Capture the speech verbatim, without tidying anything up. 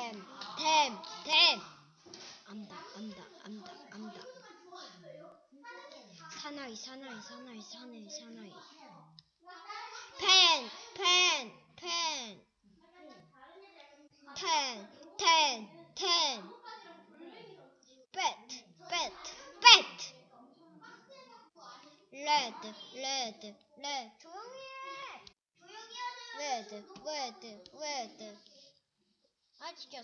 템, 템, 템. 안다, 안다, 안다, 안다. 사나이, 사나이, 사나이, 사나이, 사나이. 펜, 펜, 펜. 텐, 텐, 텐. 배트, 배트, 배트. 레드, 레드, 레드. 조용히 해. 조용히 하세요. 레드, 레드, 레드. 아, 진짜.